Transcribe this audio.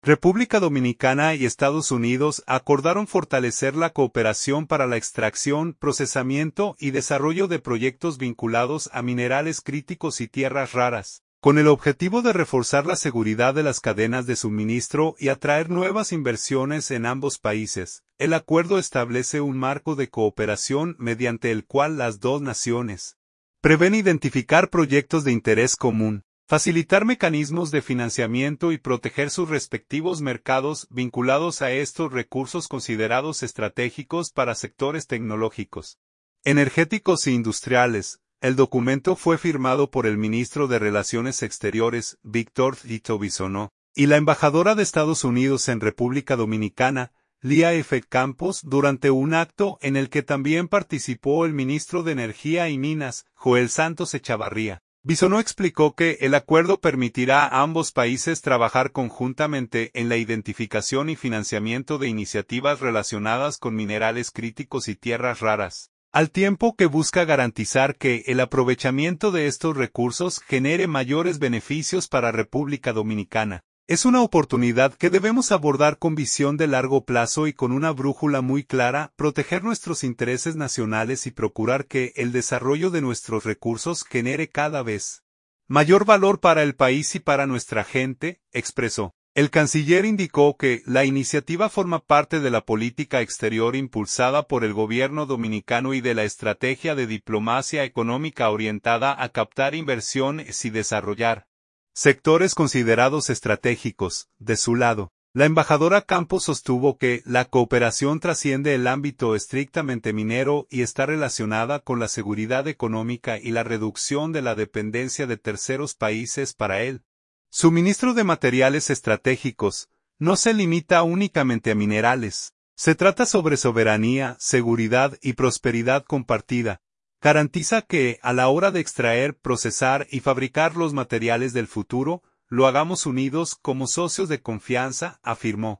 República Dominicana y Estados Unidos acordaron fortalecer la cooperación para la extracción, procesamiento y desarrollo de proyectos vinculados a minerales críticos y tierras raras, con el objetivo de reforzar la seguridad de las cadenas de suministro y atraer nuevas inversiones en ambos países. El acuerdo establece un marco de cooperación mediante el cual las dos naciones prevén identificar proyectos de interés común, facilitar mecanismos de financiamiento y proteger sus respectivos mercados vinculados a estos recursos considerados estratégicos para sectores tecnológicos, energéticos e industriales. El documento fue firmado por el ministro de Relaciones Exteriores, Víctor Tito Bisonó, y la embajadora de Estados Unidos en República Dominicana, Lía F. Campos, durante un acto en el que también participó el ministro de Energía y Minas, Joel Santos Echavarría. Bisonó explicó que el acuerdo permitirá a ambos países trabajar conjuntamente en la identificación y financiamiento de iniciativas relacionadas con minerales críticos y tierras raras, al tiempo que busca garantizar que el aprovechamiento de estos recursos genere mayores beneficios para República Dominicana. Es una oportunidad que debemos abordar con visión de largo plazo y con una brújula muy clara, proteger nuestros intereses nacionales y procurar que el desarrollo de nuestros recursos genere cada vez mayor valor para el país y para nuestra gente, expresó. El canciller indicó que la iniciativa forma parte de la política exterior impulsada por el gobierno dominicano y de la estrategia de diplomacia económica orientada a captar inversiones y desarrollar sectores considerados estratégicos. De su lado, la embajadora Campos sostuvo que la cooperación trasciende el ámbito estrictamente minero y está relacionada con la seguridad económica y la reducción de la dependencia de terceros países para el suministro de materiales estratégicos. No se limita únicamente a minerales. Se trata sobre soberanía, seguridad y prosperidad compartida. Garantiza que, a la hora de extraer, procesar y fabricar los materiales del futuro, lo hagamos unidos como socios de confianza, afirmó.